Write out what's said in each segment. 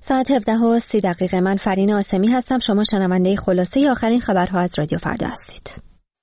ساعت 17:30 من فرین آسمی هستم. شما شنونده خلاصه آخرین خبرها از رادیو فردا هستید.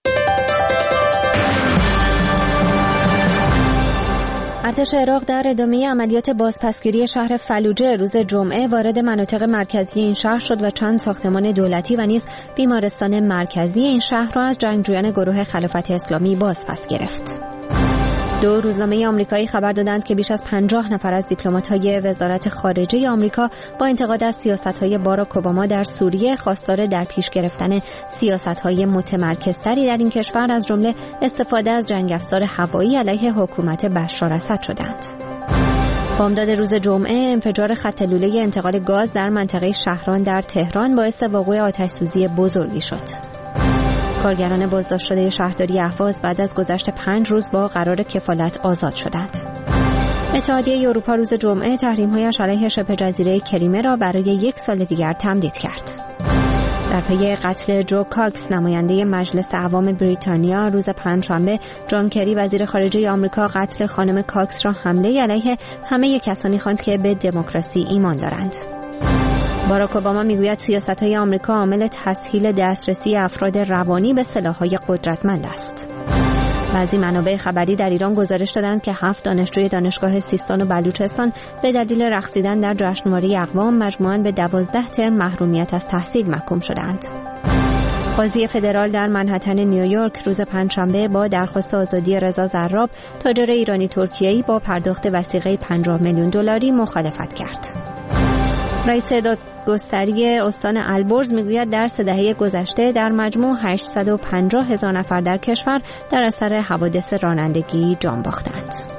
ارتش عراق در ادامه عملیات بازپسگیری شهر فلوجه روز جمعه وارد مناطق مرکزی این شهر شد و چند ساختمان دولتی و نیز بیمارستان مرکزی این شهر را از جنگجویان گروه خلافت اسلامی بازپس گرفت. 2 روزنامه آمریکایی خبر دادند که بیش از 50 نفر از دیپلمات‌های وزارت خارجه آمریکا با انتقاد از سیاست‌های باراک اوباما در سوریه خواستار در پیش گرفتن سیاست‌های متمرکزتری در این کشور از جمله استفاده از جنگ افزار هوایی علیه حکومت بشار اسد شدند. بامداد روز جمعه انفجار خط لوله انتقال گاز در منطقه شهران در تهران باعث وقوع آتش‌سوزی بزرگی شد. کارگران بازداشت شده شهرداری اهواز بعد از گذشت 5 روز با قرار کفالت آزاد شدند. اتحادیه اروپا روز جمعه تحریم‌هایش علیه شبه جزیره کریمه را برای 1 سال دیگر تمدید کرد. در پی قتل جو کاکس نماینده مجلس عوام بریتانیا روز پنجشنبه، جان کری وزیر خارجه آمریکا قتل خانم کاکس را حمله علیه همه کسانی خواند که به دموکراسی ایمان دارند. باراک اوباما میگوید سیاست‌های آمریکا عامل تسهیل دسترسی افراد روانی به سلاح‌های قدرتمند است. بعضی منابع خبری در ایران گزارش دادند که 7 دانشجوی دانشگاه سیستان و بلوچستان به دلیل رقصیدن در جشنواره اقوام مجموعاً به 12 ترم محرومیت از تحصیل محکوم شدند. قاضی فدرال در منهتن نیویورک روز پنجشنبه با درخواست آزادی رضا زراب، تاجر ایرانی ترکیه‌ای با پرداخت وثیقه $50 میلیون مخالفت کرد. رئیس دادگستری استان البرز میگوید در 3 دهه گذشته در مجموع 850,000 نفر در کشور در اثر حوادث رانندگی جان باختند.